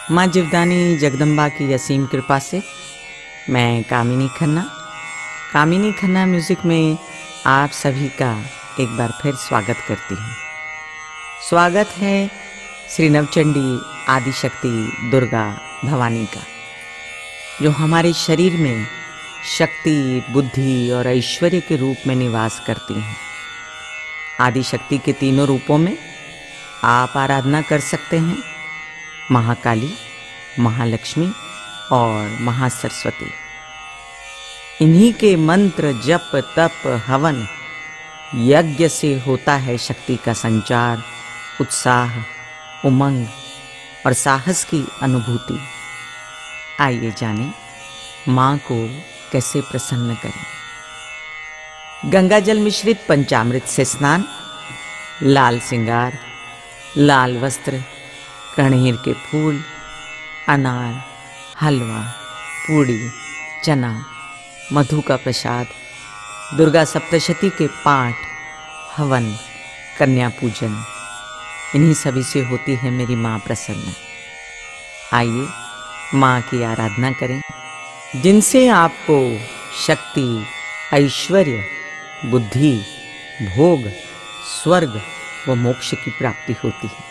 माँ जीवदानी जगदम्बा की असीम कृपा से मैं कामिनी खन्ना म्यूज़िक में आप सभी का एक बार फिर स्वागत करती हूँ। स्वागत है श्री नवचंडी आदिशक्ति दुर्गा भवानी का, जो हमारे शरीर में शक्ति, बुद्धि और ऐश्वर्य के रूप में निवास करती हैं। आदिशक्ति के तीनों रूपों में आप आराधना कर सकते हैं, महाकाली, महालक्ष्मी और महासरस्वती। इन्हीं के मंत्र, जप, तप, हवन, यज्ञ से होता है शक्ति का संचार, उत्साह, उमंग और साहस की अनुभूति। आइए जानें माँ को कैसे प्रसन्न करें। गंगा जल मिश्रित पंचामृत से स्नान, लाल श्रृंगार, लाल वस्त्र, कणेर के फूल, अनार, हलवा, पूड़ी, चना, मधु का प्रसाद, दुर्गा सप्तशती के पाठ, हवन, कन्या पूजन, इन्हीं सभी से होती है मेरी माँ प्रसन्न। आइए माँ की आराधना करें, जिनसे आपको शक्ति, ऐश्वर्य, बुद्धि, भोग, स्वर्ग व मोक्ष की प्राप्ति होती है।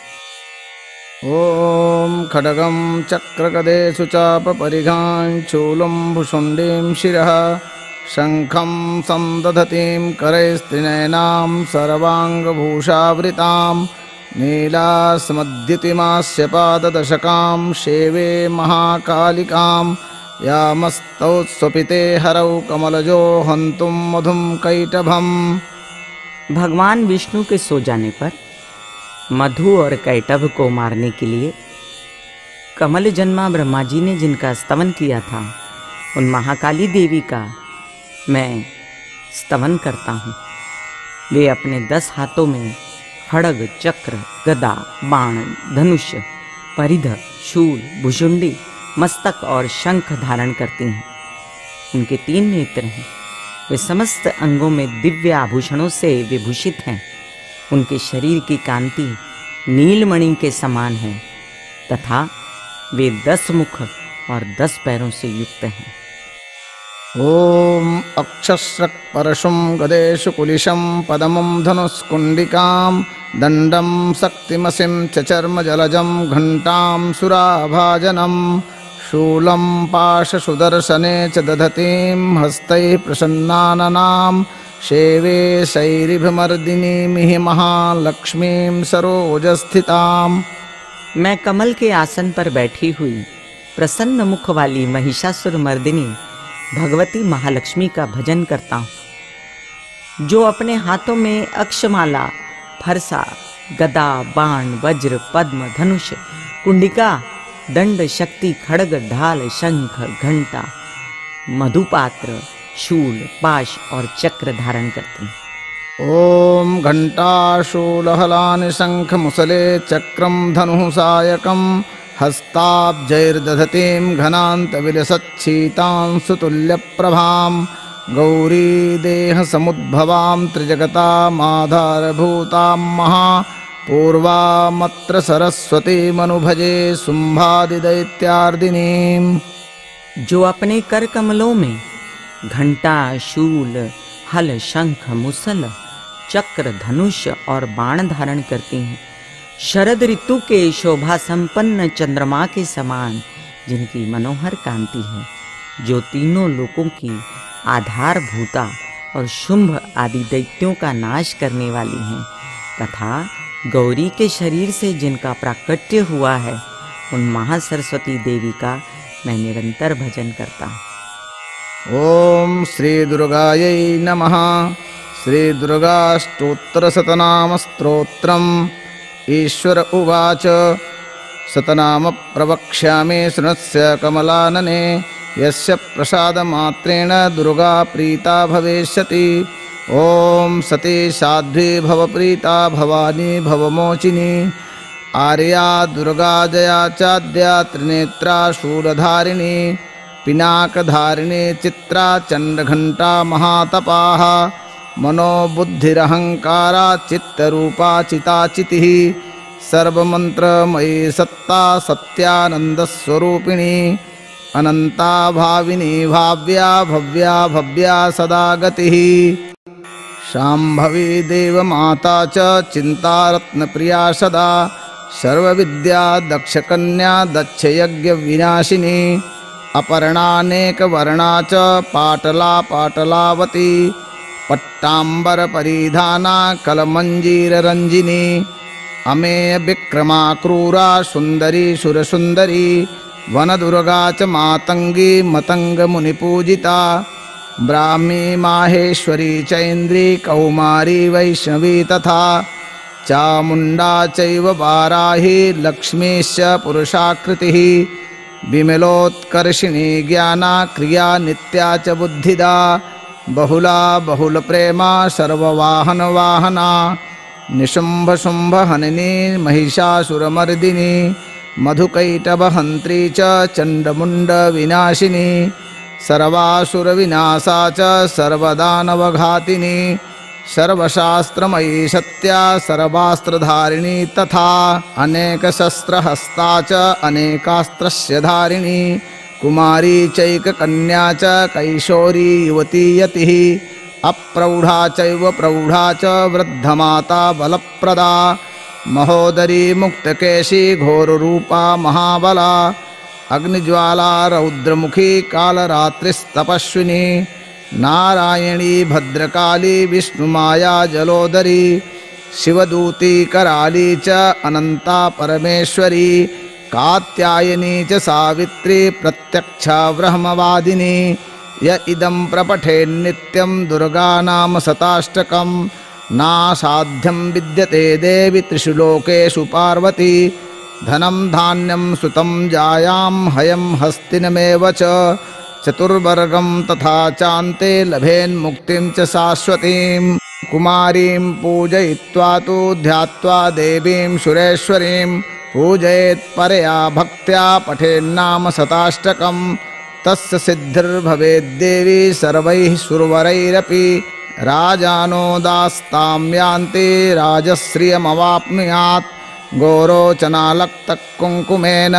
ॐ खड्गं चक्रगदेषु चापपरिघां शूलं भुषुण्डीं शिरः शङ्खं संदधतीं करैस्त्रिनयनां सर्वाङ्गभूषावृतां नीलास्मद्युतिमास्य पाददशकां शेवे महाकालिकां यामस्तौत्स्वपिते हरौ कमलजो हन्तुं मधुं कैटभम्। भगवान विष्णु के सो जाने पर मधु और कैटभ को मारने के लिए कमल जन्मा ब्रह्मा जी ने जिनका स्तवन किया था, उन महाकाली देवी का मैं स्तवन करता हूँ। वे अपने 10 हाथों में खड्ग, चक्र, गदा, बाण, धनुष, परिध, शूल, भुजुंडी, मस्तक और शंख धारण करती हैं। उनके 3 नेत्र हैं। वे समस्त अंगों में दिव्य आभूषणों से विभूषित हैं। उनके शरीर की कांति नीलमणि के समान है तथा वे 10 मुख और 10 पैरों से युक्त हैं। ॐ अक्षस्रक् परशुं गदेषु कुलिशं पदमं धनुष्कुण्डिकां दण्डं शक्तिमसिं च चर्मजलजं घण्टां सुराभाजनं शूलं पाशसुदर्शने च दधतीं हस्तैः प्रसन्नाननां शेवे शैरिभमर्दिनीमिहि महालक्ष्मीं सरोजस्थिताम्। मैं कमल के आसन पर बैठी हुई प्रसन्न मुख वाली महिषासुर मर्दिनी भगवती महालक्ष्मी का भजन करता हूँ, जो अपने हाथों में अक्षमाला, फरसा, गदा, बाण, वज्र, पद्म, धनुष, कुंडिका, दंड, शक्ति, खड्ग, ढाल, शंख, घंटा, मधुपात्र, शूल, पाश और चक्र धारण करती हैं। ॐ घण्टाशूलहलानि शङ्खमुसले चक्रं धनुः सायकं हस्ताब्जैर्दधतीं घनान्तविलसच्छीतां सुतुल्यप्रभां गौरीदेहसमुद्भवां त्रिजगतामाधारभूतां महापूर्वामत्र सरस्वतीमनुभजे शुम्भादिदैत्यार्दिनीम्। जो अपने कर कमलों में घंटा, शूल, हल, शंख, मुसल, चक्र, धनुष और बाण धारण करती हैं, शरद ऋतु के शोभा संपन्न चंद्रमा के समान जिनकी मनोहर कांति है, जो तीनों लोकों की आधारभूता और शुंभ आदि दैत्यों का नाश करने वाली हैं, तथा गौरी के शरीर से जिनका प्राकट्य हुआ है, उन महासरस्वती देवी का मैं निरंतर भजन करता हूँ। ॐ श्री दुर्गायै नमः। श्री दुर्गाष्टोत्तरशतनामस्तोत्रम्। ईश्वर उवाच शतनाम प्रवक्ष्यामि शृणुष्य कमलानने यस्य प्रसादमात्रेण दुर्गा प्रीता भविष्यति। ॐ सती साध्वी भवप्रीता भवानी भवमोचिनी आर्या दुर्गा जया चाद्या त्रिनेत्रा शूलधारिणी पिनाकधारिणी चित्रा चंडघंटा महातपाः मनोबुद्धिरहंकारा चित्तरूपा चिताचितिः सर्वमन्त्रमयी सत्ता सत्यानन्दस्वरूपिणी अनन्ता भाविनी भाव्या भव्या भव्या सदा गतिः शाम्भवी देवमाता च चिन्तारत्नप्रिया सदा सर्वविद्या दक्षकन्या दक्षयज्ञविनाशिनी अपर्णानेकवर्णा च पाटला पाटलावती पट्टाम्बरपरिधाना कलमञ्जीररञ्जिनी अमेयविक्रमा क्रूरा सुन्दरी सुरसुन्दरी वनदुर्गा च मातङ्गी मतङ्गमुनिपूजिता ब्राह्मी माहेश्वरी चैन्द्री कौमारी वैष्णवी तथा चामुण्डा चैव वाराही लक्ष्मीश्च पुरुषाकृतिः विमलोत्कर्षिणी ज्ञाना क्रिया नित्या च बुद्धिदा बहुला बहुलप्रेमा सर्ववाहनवाहना निशुम्भशुम्भहनिनी महिषासुरमर्दिनी मधुकैटभहन्त्री च चण्डमुण्डविनाशिनी सर्वासुरविनाशा च सर्वदानवघातिनी सर्वशास्त्रमयी सत्या सर्वास्त्रधारिणी तथा अनेकशस्त्रहस्ता च अनेकास्त्रस्य धारिणी कुमारी चैककन्या च कैशोरी युवती यतिः अप्रौढा चैव प्रौढा च वृद्धमाता बलप्रदा महोदरी मुक्तकेशी घोररूपा महाबला अग्निज्वाला रौद्रमुखी कालरात्रिस्तपस्विनी नारायणी भद्रकाली विष्णुमाया जलोदरी शिवदूती कराली च अनंता परमेश्वरी कात्यायनी च सावित्री प्रत्यक्षा ब्रह्मवादिनी य इदं प्रपठेन्नित्यं दुर्गा नाम शताष्टकं नासाध्यं विद्यते देवि त्रिषु लोकेषु पार्वती धनं धान्यं सुतं जायां हयं हस्तिनमेव च चतुर्वर्गं तथा चान्ते लभेन्मुक्तिं च शाश्वतीं कुमारीं पूजयित्वा तु ध्यात्वा देवीं सुरेश्वरीं पूजयेत् परया भक्त्या पठेन्नाम शताष्टकं तस्य सिद्धिर्भवेद्देवी सर्वैः सुरवरैरपि राजानो दास्तां यान्ति राजश्रियमवाप्नुयात् गोरोचनालक्तकुङ्कुमेन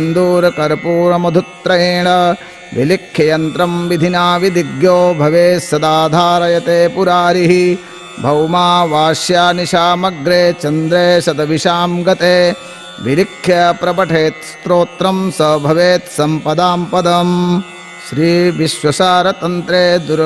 सिन्दूरकर्पूरमधुत्रयेण विलिख्य यन्त्रं विधिना विदिग्यो भवेत् सदा धारयते पुरारिः भौमा वास्या निशामग्रे चन्द्रे शतविशां गते विलिख्य प्रपठेत् स्तोत्रं स भवेत् सम्पदां पदम् श्री विश्वसारतन्त्रे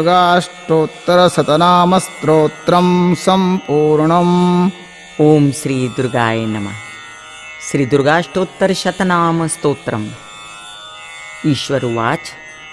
दुर्गाष्टोत्तरशतनामस्तोत्रं सम्पूर्णम्। ओम श्री दुर्गाय नमः। श्री दुर्गाष्टोत्तरशतनाम स्तोत्रम। ईश्वर उवाच।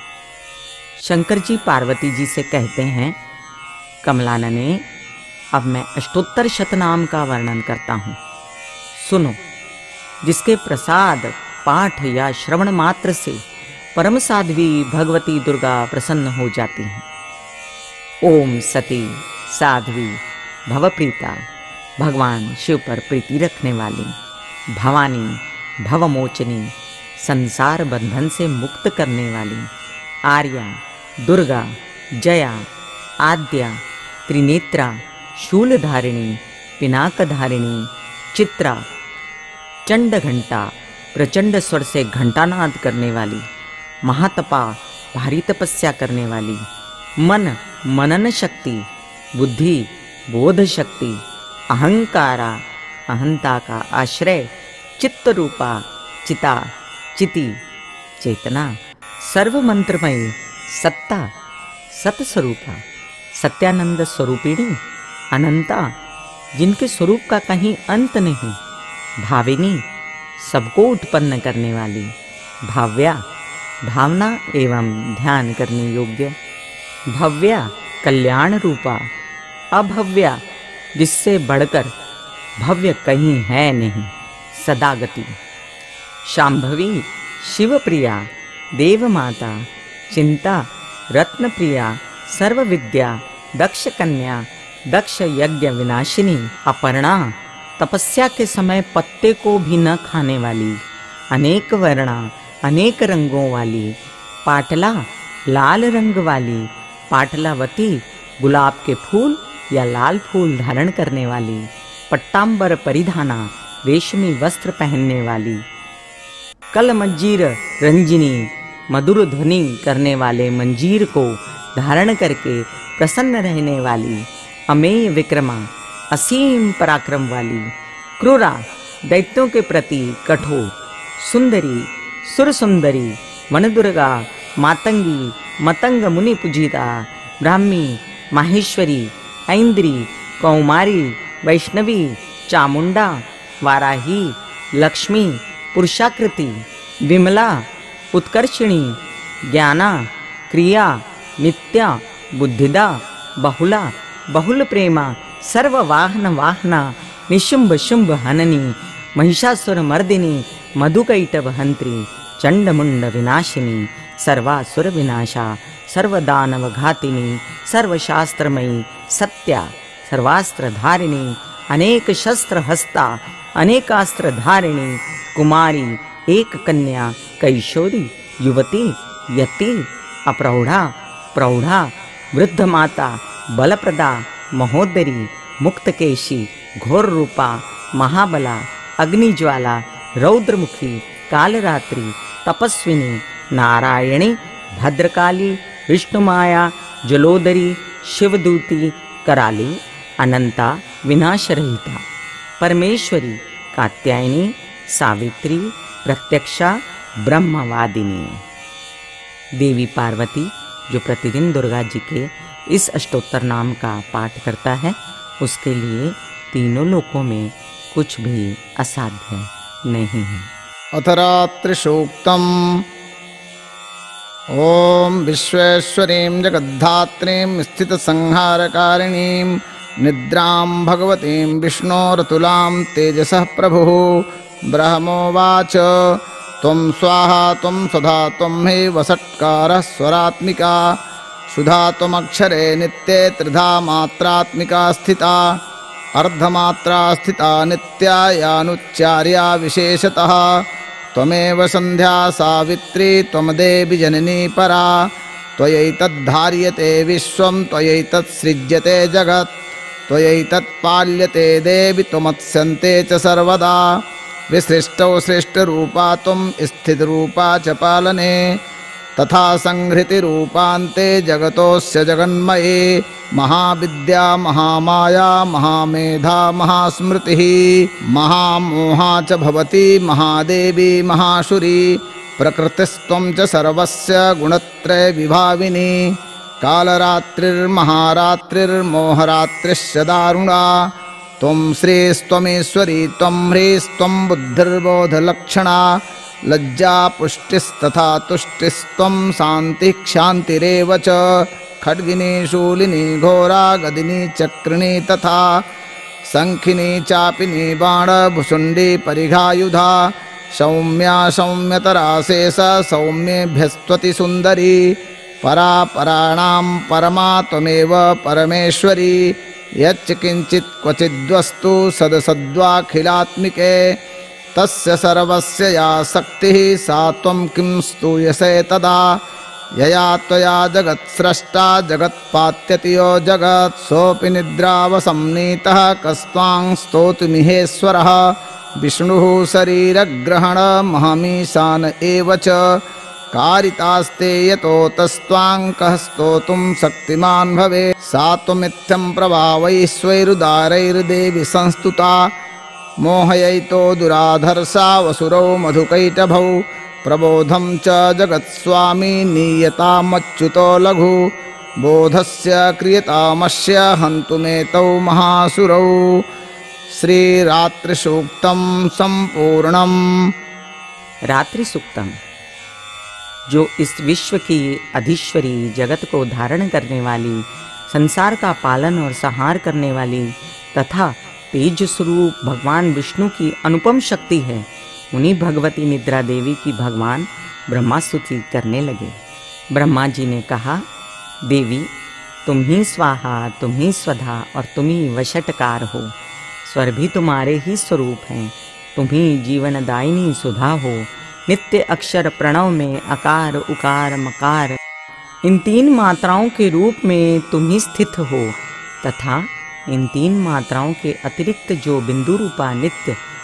शंकर जी पार्वती जी से कहते हैं, कमलानने, अब मैं अष्टोत्तर शतनाम का वर्णन करता हूँ, सुनो। जिसके प्रसाद पाठ या श्रवण मात्र से परम साध्वी भगवती दुर्गा प्रसन्न हो जाती हैं। ओम सती साध्वी भवप्रीता, भगवान शिव पर प्रीति रखने वाली, भवानी भवमोचनी, संसार बंधन से मुक्त करने वाली, आर्या, दुर्गा, जया, आद्या, त्रिनेत्रा, शूलधारिणी, पिनाकधारिणी, चित्रा, चंडघंटा, प्रचंड स्वर से घंटानाद करने वाली, महातपा, भारी तपस्या करने वाली, मन मनन शक्ति, बुद्धि बोध शक्ति, अहंकारा, अहंता का आश्रय, चित्त रूपा, चिता, चिति, चेतना, सर्व मंत्रमयी, सत्ता, सतस्वरूपा, सत्यानंद स्वरूपिणी, अनंता, जिनके स्वरूप का कहीं अंत नहीं, भाविनी, सबको उत्पन्न करने वाली, भाव्या, भावना एवं ध्यान करने योग्य, भव्या, कल्याण रूपा, अभव्या, जिससे बढ़कर भव्य कहीं है नहीं, सदागति, शांभवी, शिवप्रिया, देवमाता, चिंता, रत्नप्रिया, सर्वविद्या, दक्ष कन्या, दक्ष यज्ञ विनाशिनी, अपर्णा, तपस्या के समय पत्ते को भी न खाने वाली, अनेक वर्णा, अनेक रंगों वाली, पाटला, लाल रंग वाली, पाटलावती, गुलाब के फूल या लाल फूल धारण करने वाली, पट्टाम्बर परिधाना, रेशमी वस्त्र पहनने वाली, कल मंजीर रंजिनी मधुर ध्वनि करने वाले मंजीर को धारण करके प्रसन्न रहने वाली, अमेय विक्रमा असीम पराक्रम वाली, क्रूरा दैत्यों के प्रति कठोर, सुंदरी सुर सुंदरी, वनदुर्गा मातंगी मतंग मुनि पूजिता, ब्राह्मी माहेश्वरी ऐन्द्री कौमारी वैष्णवी चामुंडा वाराही लक्ष्मी पुरुषाकृति विमला उत्कर्षिणी ज्ञाना क्रिया नित्या बुद्धिदा बहुला बहुल प्रेमा सर्ववाहन वाहना निशुंभ शुंभ हननी महिषासुर मर्दिनी मधुकैटभ हंत्री चंडमुंड विनाशिनी सर्वासुर विनाशा सर्वदानव घातिनी सर्वशास्त्रमयी सत्या सर्वास्त्र धारिणी अनेक शस्त्र हस्ता अनेकास्त्र धारिणी कुमारी एक कन्या कैशोरी युवती यति अप्रौढ़ा प्रौढ़ा वृद्ध माता बलप्रदा महोदरी मुक्तकेशी घोर रूपा महाबला अग्निज्वाला रौद्रमुखी कालरात्रि तपस्विनी नारायणी भद्रकाली विष्णुमाया जलोदरी शिवदूती कराली अनंता विनाशरहिता परमेश्वरी कात्यायनी सावित्री प्रत्यक्षा ब्रह्मवादिनी। देवी पार्वती जो प्रतिदिन दुर्गा जी के इस अष्टोत्तर नाम का पाठ करता है उसके लिए तीनों लोकों में कुछ भी असाध्य नहीं है। अथ रात्रिसूक्तम्। ओम विश्वेश्वरीं जगद्धात्रीं स्थितसंहारकारिणीं निद्रां भगवतीं विष्णोरतुलां तेजसः प्रभुः। ब्रह्मोवाच त्वं स्वाहा त्वं सदा त्वं हि वषट्कारः स्वरात्मिका सुधा त्वमक्षरे नित्ये त्रिधा मात्रात्मिका स्थिता अर्धमात्रा स्थिता नित्या यानुच्चार्या विशेषतः त्वमेव संध्या सावित्री त्वमदेवी जननी परा त्वयैतद्धार्यते विश्वं त्वयैतत्सृज्यते जगत् त्वयैतत्पाल्यते देवि त्वमत्स्यन्ते च सर्वदा विसृष्टौ सृष्टरूपा त्वं स्थितरूपा च पालने तथा संहृतिरूपान्ते जगतोऽस्य जगन्मये महाविद्या महामाया महामेधा महास्मृतिः महामोहा च भवति महादेवी महाशुरी प्रकृतिस्त्वं च सर्वस्य गुणत्रय विभाविनी कालरात्रिर्महारात्रिर्मोहरात्रिश्च दारुणा त्वं श्रीस्त्वमेश्वरी त्वं ह्रीस्त्वं बुद्धिर्बोधलक्षणा लज्जा पुष्टिस्तथा तुष्टिस्त्वं शान्तिः क्षान्तिरेव च खड्गिनी शूलिनी घोरा गदिनी चक्रिणी तथा शंखिनी चापिनी बाणभुषुण्डी परिघायुधा सौम्या सौम्यतरा शेष सौम्येभ्यस्त्वति सुन्दरी परा पराणां परमा त्वमेव परमेश्वरी यच्च किञ्चित् क्वचिद्वस्तु सदसद्वाखिलात्मिके तस्य सर्वस्य या शक्तिः सा त्वं किं स्तूयसे तदा यया त्वया जगत्स्रष्टा जगत्पात्यति यो जगत् सोऽपि निद्रावसंनीतः कस्त्वां स्तोतुमिहेश्वरः विष्णुः शरीरग्रहणमहमीशान एव च कारितास्ते यतो तस्त्वां कः स्तोतुं शक्तिमान् भवेत् सा त्वमित्थं प्रभावैश्वैरुदारैर्देवि संस्तुता मोहयैतो दुराधर्षा वसुरौ मधुकैटभौ प्रबोधं च जगत्स्वामी नीयतामच्युतो लघु बोधस्य क्रियतामस्य हन्तुमेतौ महासुरौ। श्रीरात्रिसूक्तं संपूर्णम्। रात्रि सूक्तम जो इस विश्व की अधीश्वरी जगत को धारण करने वाली संसार का पालन और संहार करने वाली तथा तेज स्वरूप भगवान विष्णु की अनुपम शक्ति है उन्हीं भगवती निद्रा देवी की भगवान ब्रह्मा स्तुति करने लगे। ब्रह्मा जी ने कहा, देवी तुम ही स्वाहा तुम ही स्वधा और तुम ही वषटकार हो। स्वर भी तुम्हारे ही स्वरूप हैं। तुम ही जीवनदायिनी सुधा हो। नित्य अक्षर प्रणव में अकार उकार मकार इन तीन मात्राओं के रूप में तुम ही स्थित हो तथा इन तीन मात्राओं के अतिरिक्त जो बिंदु रूपा नित्य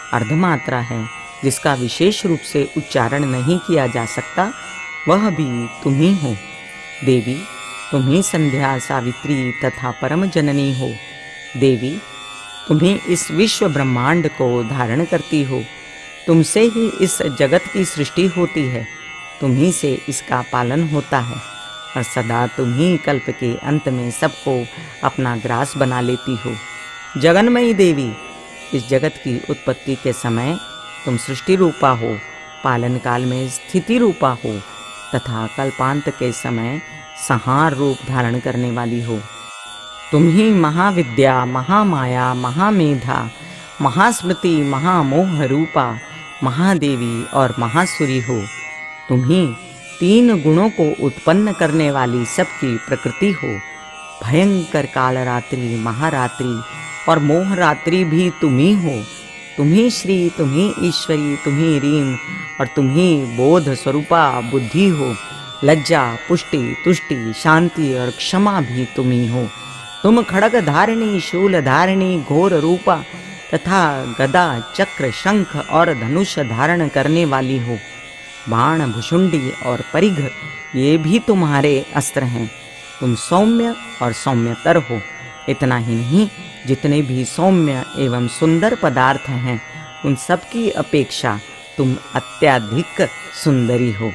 अर्धमात्रा है, जिसका विशेष रूप से उच्चारण नहीं किया जा सकता, वह भी तुम ही हो। देवी, तुम ही संध्या, सावित्री तथा परम जननी हो। देवी, तुम ही इस विश्व ब्रह्मांड को धारण करती हो। तुमसे ही इस जगत की सृष्टि होती है, तुम ही से इसका पालन होता है और सदा तुम ही कल्प के अंत में सबको अपना ग्रास बना लेती हो। जगन्मयी देवी, इस जगत की उत्पत्ति के समय तुम सृष्टि रूपा हो, पालन काल में स्थिति रूपा हो तथा कल्पांत के समय संहार रूप धारण करने वाली हो। तुम ही महाविद्या, महामाया, महामेधा, महास्मृति, महामोह रूपा महादेवी और महासुरी हो। तुम ही 3 गुणों को उत्पन्न करने वाली सबकी प्रकृति हो। भयंकर कालरात्रि, महारात्रि और मोहरात्रि भी तुम ही हो। तुम ही श्री, तुम ही ईश्वरी, तुम ही रीम और तुम ही बोध स्वरूपा बुद्धि हो। लज्जा, पुष्टि, तुष्टि, शांति और क्षमा भी तुम ही हो। तुम खड़ग धारिणी, शूल धारिणी, घोर रूपा तथा गदा, चक्र, शंख और धनुष धारण करने वाली हो। बाण, भुषुंडी और परिघ ये भी तुम्हारे अस्त्र हैं। तुम सौम्य और सौम्यतर हो। इतना ही नहीं, जितने भी सौम्य एवं सुंदर पदार्थ हैं, उन सब की अपेक्षा तुम अत्यधिक सुंदरी हो।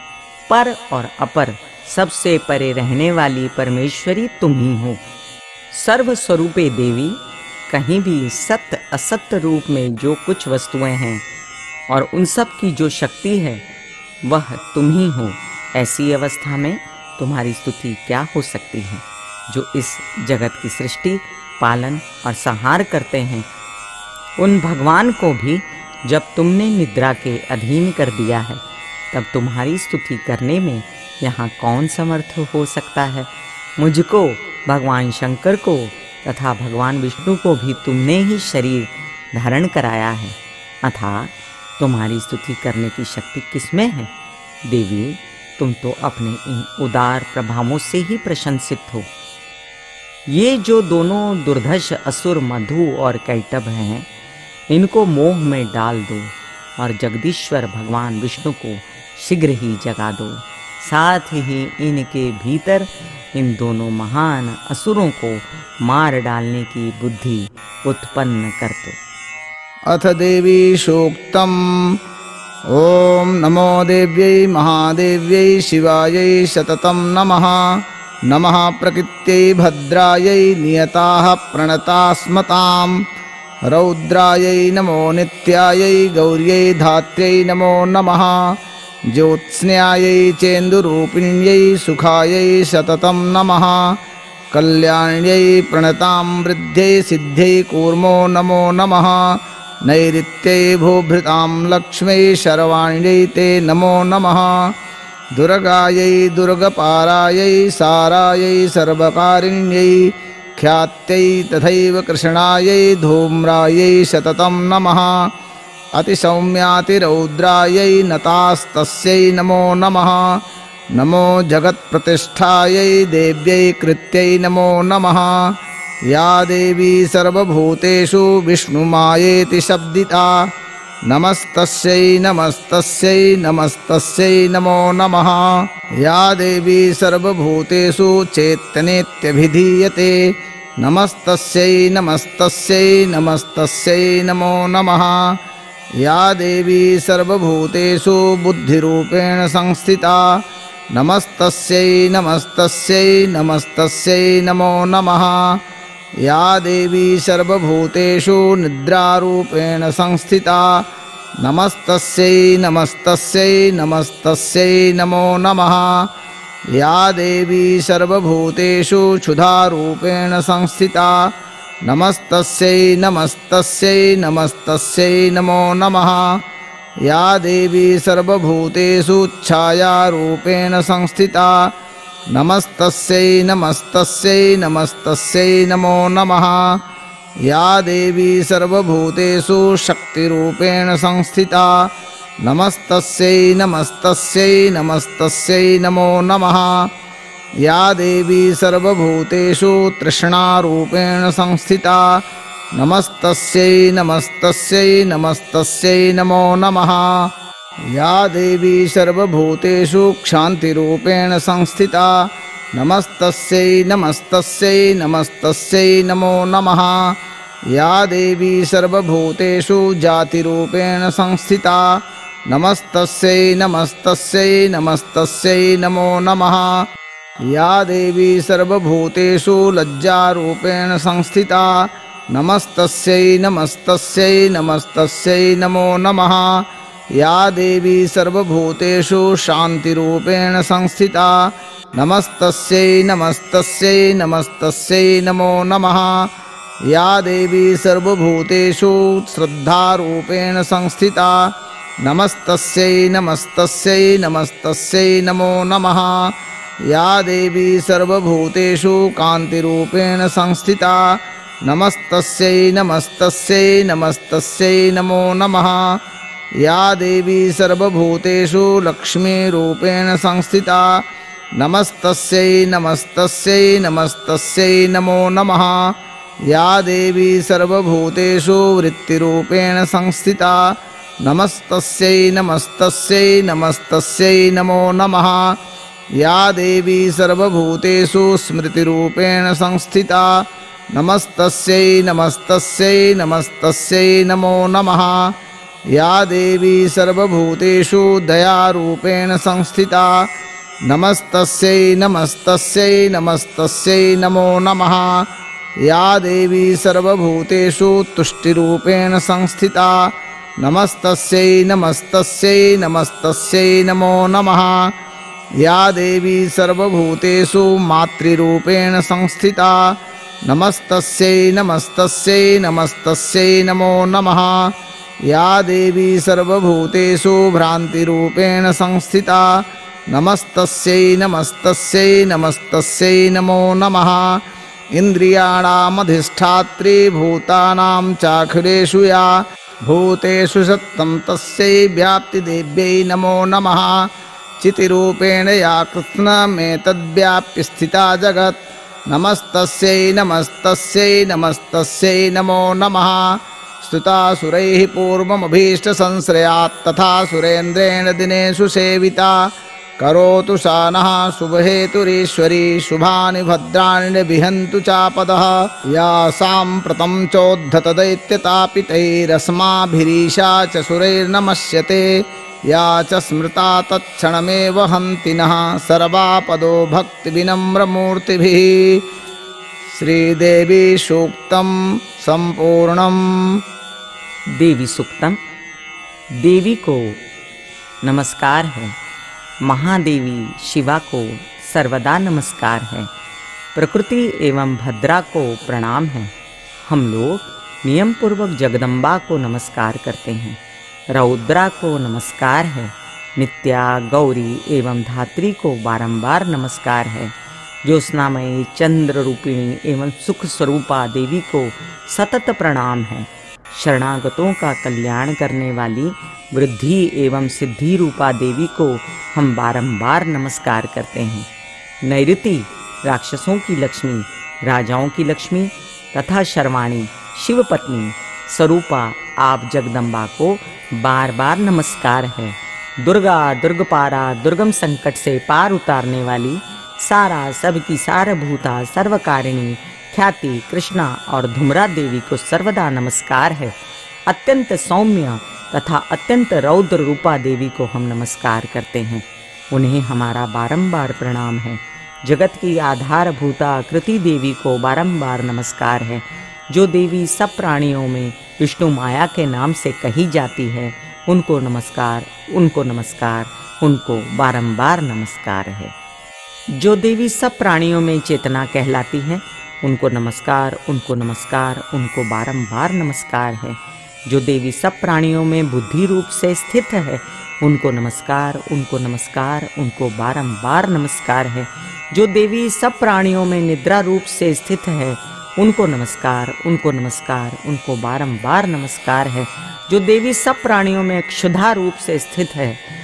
पर और अपर सबसे परे रहने वाली परमेश्वरी तुम ही हो। सर्वस्वरूपे देवी, कहीं भी सत्य असत्य रूप में जो कुछ वस्तुएं हैं और उन सब की जो शक्ति है, वह तुम ही हो। ऐसी अवस्था में तुम्हारी स्तुति क्या हो सकती है? जो इस जगत की सृष्टि, पालन और संहार करते हैं, उन भगवान को भी जब तुमने निद्रा के अधीन कर दिया है, तब तुम्हारी स्तुति करने में यहाँ कौन समर्थ हो सकता है? मुझको, भगवान शंकर को तथा भगवान विष्णु को भी तुमने ही शरीर धारण कराया है, अतः तुम्हारी स्तुति करने की शक्ति किसमें है? देवी, तुम तो अपने इन उदार प्रभावों से ही प्रशंसित हो। ये जो दोनों दुर्धर्ष असुर मधु और कैटभ हैं, इनको मोह में डाल दो और जगदीश्वर भगवान विष्णु को शीघ्र ही जगा दो। साथ ही इनके भीतर इन दोनों महान असुरों को मार डालने की बुद्धि उत्पन्न कर दो। अथ देवी सूक्तम्। ओम नमो देव्यै महादेव्यै शिवायै सततं नमः। नमः प्रकृत्यै भद्रायै नियताः प्रणतास्मताम्। रौद्रायै नमो नित्यायै गौर्यै धात्र्यै नमो नमः। ज्योत्स्नायै चेन्दुरूपिण्यै सुखायै सततं नमः। कल्याण्यै प्रणतां वृद्ध्यै सिद्ध्यै कूर्मो नमो नमः। नैऋत्यै भूभृतां लक्ष्मै शर्वाण्यै ते नमो नमः। दुर्गायै दुर्गपारायै सारायै सर्वकारिण्यै ख्यात्यै तथैव कृष्णायै धूम्रायै सततं नमः। अतिसौम्यातिरौद्रायै नतास्तस्यै नमो नमः। नमो जगत्प्रतिष्ठायै देव्यै कृत्यै नमो नमः। या देवी सर्वभूतेषु विष्णुमायेति शब्दिता, नमस्तस्यै नमस्तस्यै नमस्तस्यै नमो नमः। या देवी सर्वभूतेषु चैतन्येत्यभिधीयते, नमस्तस्यै नमस्तस्यै नमस्तस्यै नमो नमः। या देवी सर्वभूतेषु बुद्धिरूपेण संस्थिता, नमस्तस्यै नमस्तस्यै नमस्तस्यै नमो नमः। या देवी सर्वभूतेषु निद्रारूपेण संस्थिता, नमस्तस्यै नमस्तस्यै नमस्तस्यै नमो नमः। या देवी सर्वभूतेषु क्षुधारूपेण संस्थिता, नमस्तस्यै नमस्तस्यै नमस्तस्यै नमो नमः। या देवी सर्वभूतेषु छायारूपेण संस्थिता, नमस्तस्यै नमस्तस्यै नमस्तस्यै नमो नमः। या देवी सर्वभूतेषु शक्तिरूपेण संस्थिता, नमस्तस्यै नमस्तस्यै नमस्तस्यै नमो नमः। या देवी सर्वभूतेषु तृष्णारूपेण संस्थिता, नमस्तस्यै नमस्तस्यै नमस्तस्यै नमो नमः। या देवी सर्वभूतेषु क्षान्तिरूपेण संस्थिता नमस्तस्यै नमस्तस्यै नमस्तस्यै नमो नमः। या देवी सर्वभूतेषु जातिरूपेण संस्थिता नमस्तस्यै नमस्तस्यै नमस्तस्यै नमो नमः। या देवी सर्वभूतेषु लज्जारूपेण संस्थिता नमस्तस्यै नमस्तस्यै नमस्तस्यै नमो नमः। या देवी सर्वभूतेषु शान्तिरूपेण संस्थिता नमस्तस्यै नमस्तस्यै नमस्तस्यै नमो नमः। या देवी सर्वभूतेषु श्रद्धारूपेण संस्थिता नमस्तस्यै नमस्तस्यै नमस्तस्यै नमो नमः। या देवी सर्वभूतेषु कान्तिरूपेण संस्थिता नमस्तस्यै नमस्तस्यै नमस्तस्यै नमो नमः। या देवी सर्वभूतेषु लक्ष्मीरूपेण संस्थिता नमस्तस्यै नमस्तस्यै नमस्तस्यै नमो नमः। या देवी सर्वभूतेषु वृत्तिरूपेण संस्थिता नमस्तस्यै नमस्तस्यै नमस्तस्यै नमो नमः। या देवी सर्वभूतेषु स्मृतिरूपेण संस्थिता नमस्तस्यै नमस्तस्यै नमस्तस्यै नमो नमः। या देवी सर्वभूतेषु दयारूपेण संस्थिता नमस्तस्यै नमस्तस्यै नमस्तस्यै नमो नमः। या देवी सर्वभूतेषु तुष्टिरूपेण संस्थिता नमस्तस्यै नमस्तस्यै नमस्तस्यै नमो नमः। या देवी सर्वभूतेषु मातृरूपेण संस्थिता नमस्तस्यै नमस्तस्यै नमस्तस्यै नमो नमः। या देवी सर्वभूतेषु भ्रान्तिरूपेण संस्थिता नमस्तस्यै नमस्तस्यै नमस्तस्यै नमो नमः। इन्द्रियाणामधिष्ठात्री भूतानां चाखिलेषु या भूतेषु सत्तं तस्यै व्याप्तिदेव्यै नमो नमः। चितिरूपेण या कृत्स्नमेतद्व्याप्य स्थिता जगत् नमस्तस्यै नमस्तस्यै नमस्तस्यै नमो नमः। स्तुतासुरैः पूर्वमभीष्टसंश्रयात् तथा सुरेन्द्रेण दिनेषु सेविता करोतु सा नः शुभहेतुरीश्वरी शुभानि भद्राणि विहन्तु चापदः। या साम्प्रतं चोद्धतदैत्यतापितैरस्माभिरीशा च सुरैर्नमस्यते या च स्मृता तत्क्षणमेव हन्ति नः सर्वापदो भक्तिविनम्रमूर्तिभिः। श्रीदेवी सूक्तं संपूर्णम्। देवी सूक्तम। देवी को नमस्कार है, महादेवी शिवा को सर्वदा नमस्कार है, प्रकृति एवं भद्रा को प्रणाम है। हम लोग नियम पूर्वक जगदम्बा को नमस्कार करते हैं। रौद्रा को नमस्कार है, नित्या गौरी एवं धात्री को बारंबार नमस्कार है। ज्योत्स्नामयी चंद्र रूपिणी एवं सुख स्वरूपा देवी को सतत प्रणाम है। शरणागतों का कल्याण करने वाली वृद्धि एवं सिद्धि रूपा देवी को हम बारंबार नमस्कार करते हैं। नैऋति राक्षसों की लक्ष्मी, राजाओं की लक्ष्मी तथा शर्वाणी शिवपत्नी स्वरूपा आप जगदम्बा को बार बार नमस्कार है। दुर्गा दुर्गपारा दुर्गम संकट से पार उतारने वाली सारा सबकी सारभूता सर्वकारिणी ख्याति कृष्णा और धुमरा देवी को सर्वदा नमस्कार है। अत्यंत सौम्य तथा अत्यंत रौद्र रूपा देवी को हम नमस्कार करते हैं। उन्हें हमारा बारंबार प्रणाम है। जगत की आधारभूता कृति देवी को बारंबार नमस्कार है। जो देवी सब प्राणियों में विष्णु माया के नाम से कही जाती है, उनको नमस्कार, उनको नमस्कार, उनको बारंबार नमस्कार है। जो देवी सब प्राणियों में चेतना कहलाती है, उनको नमस्कार, उनको नमस्कार, उनको बारंबार नमस्कार है। जो देवी सब प्राणियों में बुद्धि रूप से स्थित है, उनको नमस्कार, उनको नमस्कार, उनको बारंबार नमस्कार है। जो देवी सब प्राणियों में निद्रा रूप से स्थित है, उनको नमस्कार, उनको नमस्कार, उनको बारंबार नमस्कार है। जो देवी सब प्राणियों में क्षुधा रूप से स्थित है,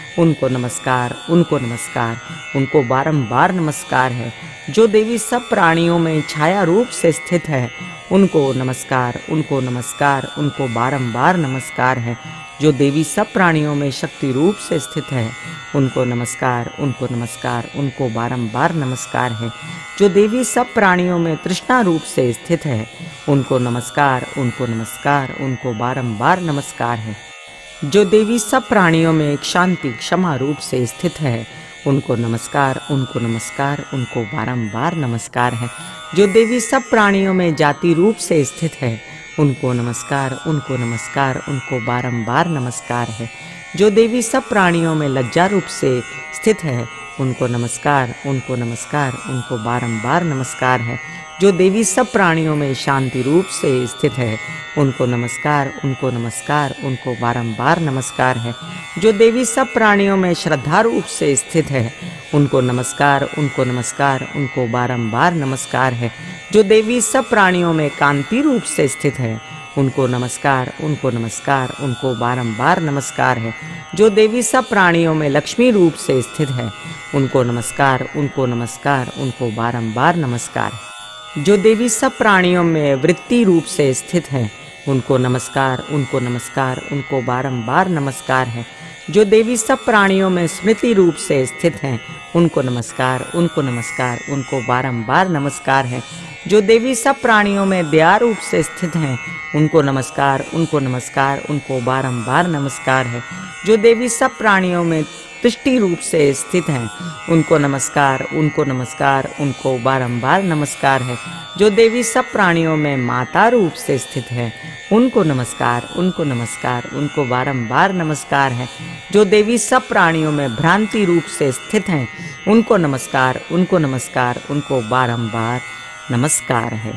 उनको नमस्कार, उनको नमस्कार, उनको बारंबार नमस्कार है। जो देवी सब प्राणियों में छाया रूप से स्थित है, उनको नमस्कार, उनको नमस्कार, उनको बारंबार नमस्कार है। जो देवी सब प्राणियों में शक्ति रूप से स्थित है, उनको नमस्कार, उनको नमस्कार, उनको बारंबार नमस्कार है। जो देवी सब प्राणियों में तृष्णा रूप से स्थित है, उनको नमस्कार, उनको नमस्कार, उनको बारंबार नमस्कार है। जो देवी सब प्राणियों में एक शांति क्षमा रूप से स्थित है, उनको नमस्कार, उनको नमस्कार, उनको बारंबार नमस्कार है। जो देवी सब प्राणियों में जाति रूप से स्थित है, उनको नमस्कार, उनको नमस्कार, उनको बारंबार नमस्कार है। जो देवी सब प्राणियों में लज्जा रूप से स्थित है, उनको नमस्कार, उनको नमस्कार, उनको बारंबार नमस्कार है। जो देवी सब प्राणियों में शांति रूप से स्थित है, उनको नमस्कार, उनको नमस्कार, उनको बारंबार नमस्कार है। जो देवी सब प्राणियों में श्रद्धा रूप से स्थित है, उनको नमस्कार, उनको नमस्कार, उनको बारंबार नमस्कार है। जो देवी सब प्राणियों में कांति रूप से स्थित है, उनको नमस्कार, उनको नमस्कार, उनको बारंबार नमस्कार है। जो देवी सब प्राणियों में लक्ष्मी रूप से स्थित है, उनको नमस्कार, उनको नमस्कार, उनको बारंबार नमस्कार है। जो देवी सब प्राणियों में वृत्ति रूप से स्थित है, उनको नमस्कार, उनको नमस्कार, उनको बारंबार नमस्कार है। जो देवी सब प्राणियों में स्मृति रूप से स्थित हैं, उनको नमस्कार, उनको नमस्कार, उनको बारंबार नमस्कार है। जो देवी सब प्राणियों में दया रूप से स्थित हैं, उनको नमस्कार, उनको नमस्कार, उनको बारंबार नमस्कार है। जो देवी सब प्राणियों में तुष्टि रूप से स्थित हैं, उनको नमस्कार, उनको नमस्कार, उनको बारंबार नमस्कार है। जो देवी सब प्राणियों में माता रूप से स्थित है, उनको नमस्कार, उनको नमस्कार, उनको बारंबार नमस्कार है। जो देवी सब प्राणियों में भ्रांति रूप से स्थित हैं, उनको नमस्कार, उनको नमस्कार, उनको बारंबार नमस्कार है।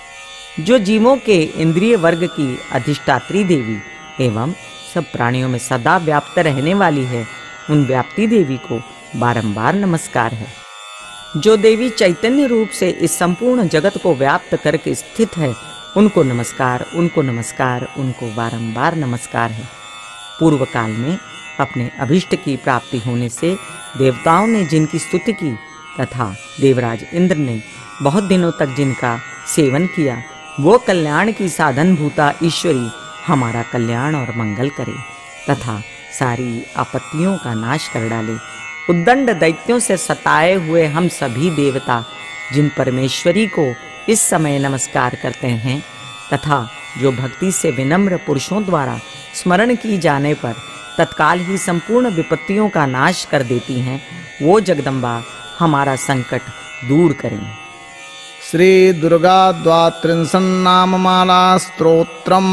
जो जीवों के इंद्रिय वर्ग की अधिष्ठात्री देवी एवं सब प्राणियों में सदा व्याप्त रहने वाली है, उन व्याप्ति देवी को बारंबार नमस्कार है। जो देवी चैतन्य रूप से इस संपूर्ण जगत को व्याप्त करके स्थित है, उनको नमस्कार, उनको नमस्कार, उनको बारंबार नमस्कार है। पूर्व काल में अपने अभिष्ट की प्राप्ति होने से देवताओं ने जिनकी स्तुति की तथा देवराज इंद्र ने बहुत दिनों तक जिनका सेवन किया, वो कल्याण की साधन भूता ईश्वरी हमारा कल्याण और मंगल करे तथा सारी आपत्तियों का नाश कर डाले। उद्दंड दैत्यों से सताए हुए हम सभी देवता जिन परमेश्वरी को इस समय नमस्कार करते हैं तथा जो भक्ति से विनम्र पुरुषों द्वारा स्मरण की जाने पर तत्काल ही संपूर्ण विपत्तियों का नाश कर देती हैं, वो जगदम्बा हमारा संकट दूर करें। श्री दुर्गा द्वात्रिंशन्नाममाला स्तोत्रम्।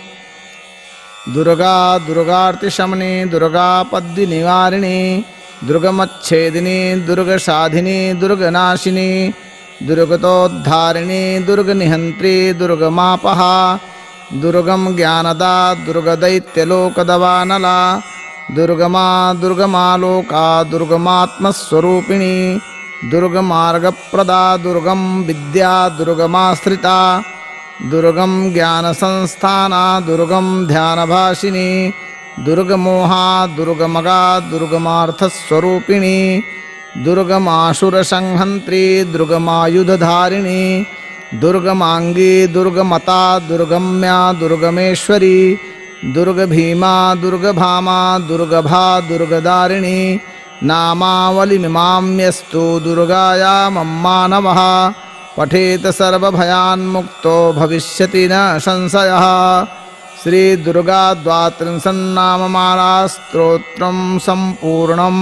दुर्गा दुर्गार्तिशमनी, दुर्गा पद्यनिवारिणी, दुर्गमच्छेदिनी, दुर्गसाधिनी, दुर्गनाशिनी, दुर्गतोद्धारिणी, दुर्गनिहन्त्री, दुर्गमापहा, दुर्गम ज्ञानदा, दुर्गदैत्यलोकदवानला, दुर्गमा दुर्गमालोका, दुर्गमात्मस्वरूपिणी, दुर्गमार्गप्रदा, दुर्गम विद्या, दुर्गमाश्रिता, दुर्गम ज्ञानसंस्थाना, दुर्गम ध्यानभाषिनी, दुर्गमोहा, दुर्गमगा, दुर्गमार्थस्वरूपिणी, दुर्गमाशुरसंहन्त्री, दुर्गमायुधधारिणी, दुर्गमांगी, दुर्गमता, दुर्गम्या, दुर्गमेश्वरी, दुर्गभीमा, दुर्गभामा, दुर्गभा, दुर्गदारिणी, नामावलिमिमाम्यस्तु दुर्गायामम्मा नमः। पठेत सर्वभयान्मुक्तो भविष्यति न संशयः। श्री दुर्गा द्वात्रिंशन्नाममाला स्तोत्रम संपूर्णम।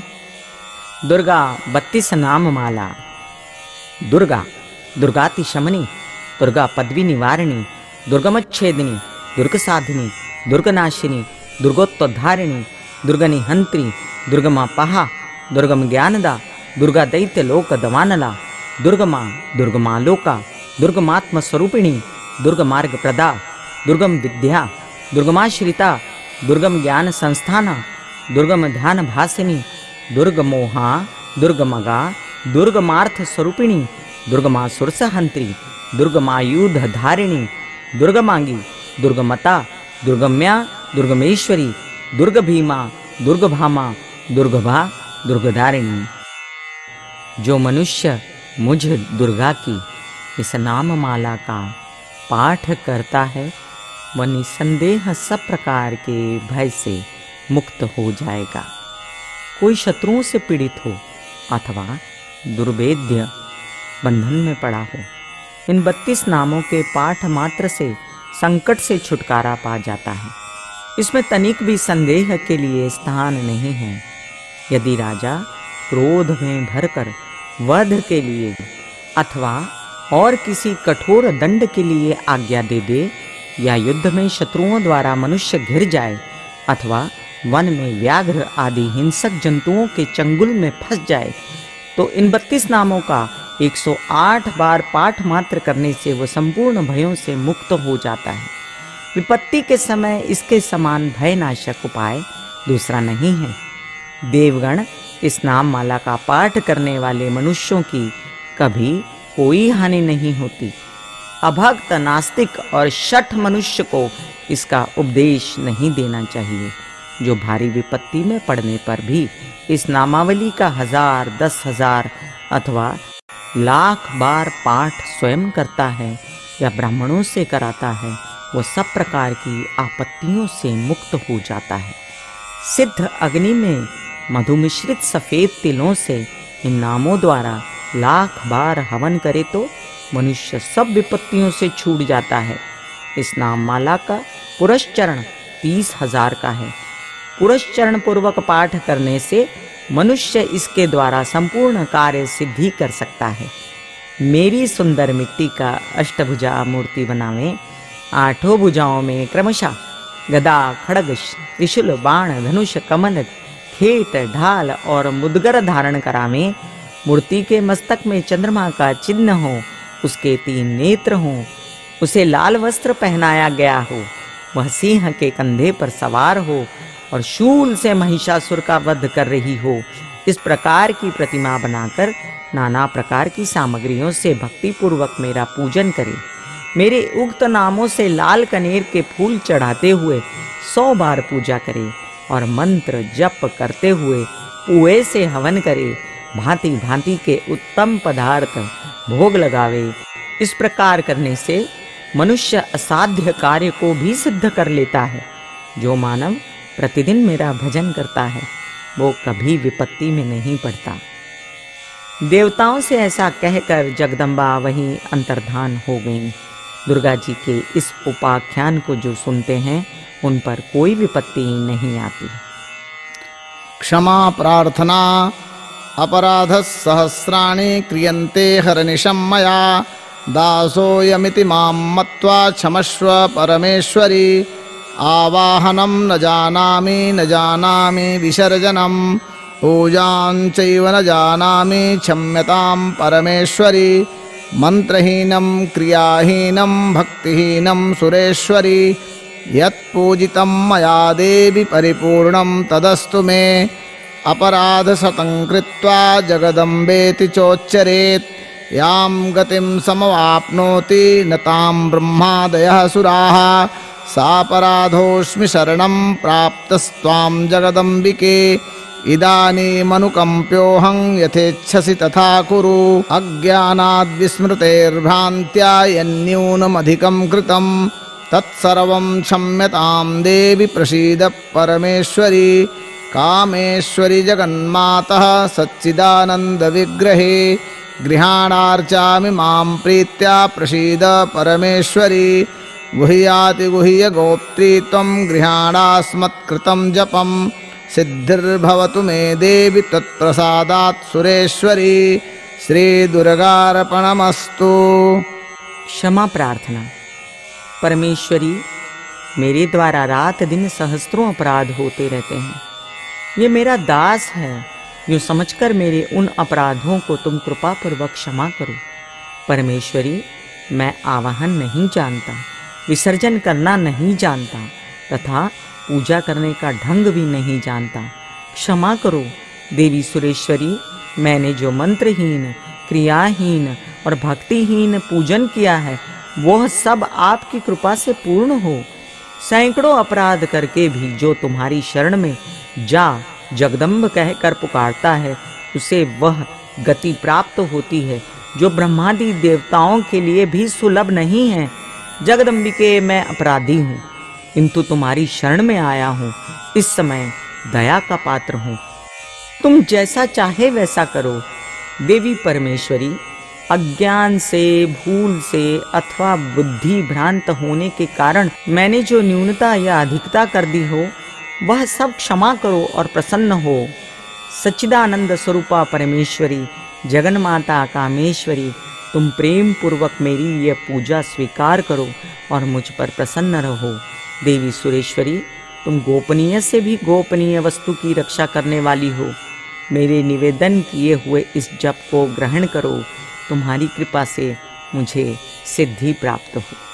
दुर्गा 32 नाम माला। दुर्गा दुर्गातिशमनी, दुर्गा पदवी निवारिणी, दुर्गमच्छेदिनी, दुर्गसाधिनी, दुर्गनाशिनी, दुर्गोत्तोद्धारिणी, दुर्गनिहंत्री, दुर्गमापहा, दुर्गम ज्ञानदा, दुर्गा दैत्य लोक दवानला, दुर्गमा दुर्गमालोका, दुर्गमात्मस्वरूपिणी, दुर्गमार्ग प्रदा, दुर्गम विद्या, दुर्गमाश्रिता, दुर्गम ज्ञान संस्थाना, दुर्गम ध्यान भासिनी, दुर्गमोहा, दुर्गमगा, दुर्गमार्थ स्वरूपिणी, दुर्गमासुरसहंत्री, दुर्गमायुधधारिणी, दुर्गमांगी, दुर्गमता, दुर्गम्या, दुर्गमेश्वरी, दुर्गभीमा, दुर्गभामा, दुर्गभा दुर्गधारिणी। जो मनुष्य मुझ दुर्गा की इस नाम माला का पाठ करता है वह निसंदेह सब प्रकार के भय से मुक्त हो जाएगा। कोई शत्रुओं से पीड़ित हो अथवा दुर्भेद्य बंधन में पड़ा हो, इन 32 नामों के पाठ मात्र से संकट से छुटकारा पा जाता है। इसमें तनिक भी संदेह के लिए स्थान नहीं है। यदि राजा क्रोध में भरकर वध के लिए अथवा और किसी कठोर दंड के लिए आज्ञा दे दे, या युद्ध में शत्रुओं द्वारा मनुष्य घिर जाए अथवा वन में व्याघ्र आदि हिंसक जंतुओं के चंगुल में फंस जाए, तो इन 32 नामों का 108 बार पाठ मात्र करने से वह संपूर्ण भयों से मुक्त हो जाता है। विपत्ति के समय इसके समान भयनाशक उपाय दूसरा नहीं है। देवगण, इस नाम माला का पाठ करने वाले मनुष्यों की कभी कोई हानि नहीं होती। अभक्त, नास्तिक और शठ मनुष्य को इसका उपदेश नहीं देना चाहिए। जो भारी विपत्ति में पड़ने पर भी इस नामावली का 1000, 10,000 अथवा लाख बार पाठ स्वयं करता है या ब्राह्मणों से कराता है, वो सब प्रकार की आपत्तियों से मुक्त हो जाता है। सिद्ध अग्नि में मधु मिश्रित सफेद तिलों से इन नामों द्वारा लाख बार हवन करे तो मनुष्य सब विपत्तियों से छूट जाता है। इस नाम माला का पुरश्चरण 30,000 का है। पुरश्चरण पूर्वक पाठ करने से मनुष्य इसके द्वारा संपूर्ण कार्य सिद्धि कर सकता है। मेरी सुंदर मिट्टी का अष्टभुजा मूर्ति बनावें। 8 भुजाओं में क्रमशः गदा, खड्ग, त्रिशूल, बाण, धनुष, कमल, खेट, ढाल और मुद्गर धारण करावें। मूर्ति के मस्तक में चंद्रमा का चिन्ह हो, उसके 3 नेत्र हों, उसे लाल वस्त्र पहनाया गया हो, वह सिंह के कंधे पर सवार हो और शूल से महिषासुर का वध कर रही हो। इस प्रकार की प्रतिमा बनाकर नाना प्रकार की सामग्रियों से भक्ति पूर्वक मेरा पूजन करे। मेरे उक्त नामों से लाल कनेर के फूल चढ़ाते हुए 100 बार पूजा करे और मंत्र जप करते हुए पुए से हवन करे। भांति भांति के उत्तम पदार्थ भोग लगावे। इस प्रकार करने से मनुष्य असाध्य कार्य को भी सिद्ध कर लेता है। जो मानव प्रतिदिन मेरा भजन करता है वो कभी विपत्ति में नहीं पड़ता। देवताओं से ऐसा कहकर जगदम्बा वहीं अंतर्धान हो गईं। दुर्गा जी के इस उपाख्यान को जो सुनते हैं उन पर कोई विपत्ति नहीं आती। क्षमा प्रार्थना अपराध सहस्राणि क्रियन्ते हरनिशं मया दासोऽयमिति मां मत्वा क्षमस्व परमेश्वरी। आवाहनं न जानामि विसर्जनं पूजां चैव न जानामि क्षम्यतां परमेश्वरी। मंत्रहीनं क्रियाहीनं भक्तिहीनं सुरेश्वरी। यत्पूजितं मया देवी परिपूर्णं तदस्तु मे। अपराधशतं कृत्वा जगदम्बेति चोच्चरेत्। यां गतिं समवाप्नोति न तां ब्रह्मादयः सुराः। सापराधोऽस्मि शरणं प्राप्तस्त्वां जगदम्बिके। इदानीमनुकम्प्योऽहं यथेच्छसि तथा कुरु। अज्ञानाद् विस्मृतेर्भ्रान्त्या यन्न्यूनमधिकं कृतं तत्सर्वं क्षम्यतां देवि प्रसीद परमेश्वरी। कामेश्वरी जगन्मातः सच्चिदानन्दविग्रहे। गृहाणार्चामि मां प्रीत्या प्रसीद परमेश्वरी। गुह्याति गुह्य गोप्त्री त्वं गृहाणास्मत्कृतं जपं। सिद्धिर्भवतु मे देवि तत्प्रसादात् सुरेश्वरी। श्री दुर्गार्पणमस्तु। क्षमा प्रार्थना। परमेश्वरी, मेरे द्वारा रात दिन सहस्त्रों अपराध होते रहते हैं। ये मेरा दास है, यूँ समझकर मेरे उन अपराधों को तुम कृपा पूर्वक क्षमा करो। परमेश्वरी, मैं आवाहन नहीं जानता, विसर्जन करना नहीं जानता तथा पूजा करने का ढंग भी नहीं जानता। क्षमा करो देवी सुरेश्वरी। मैंने जो मंत्रहीन, क्रियाहीन और भक्तिहीन पूजन किया है वह सब आपकी कृपा से पूर्ण हो। सैकड़ों अपराध करके भी जो तुम्हारी शरण में जा जगदम्ब कहकर पुकारता है उसे वह गति प्राप्त होती है जो ब्रह्मादि देवताओं के लिए भी सुलभ नहीं है। जगदम्बिके, मैं अपराधी हूँ, किंतु तुम्हारी शरण में आया हूँ। इस समय दया का पात्र हूँ, तुम जैसा चाहे वैसा करो। देवी परमेश्वरी, अज्ञान से, भूल से अथवा बुद्धि भ्रांत होने के कारण मैंने जो न्यूनता या अधिकता कर दी हो वह सब क्षमा करो और प्रसन्न हो। सच्चिदानंद स्वरूपा परमेश्वरी, जगन्माता कामेश्वरी, तुम प्रेम पूर्वक मेरी यह पूजा स्वीकार करो और मुझ पर प्रसन्न रहो। देवी सुरेश्वरी, तुम गोपनीय से भी गोपनीय वस्तु की रक्षा करने वाली हो। मेरे निवेदन किए हुए इस जप को ग्रहण करो, तुम्हारी कृपा से मुझे सिद्धि प्राप्त हो।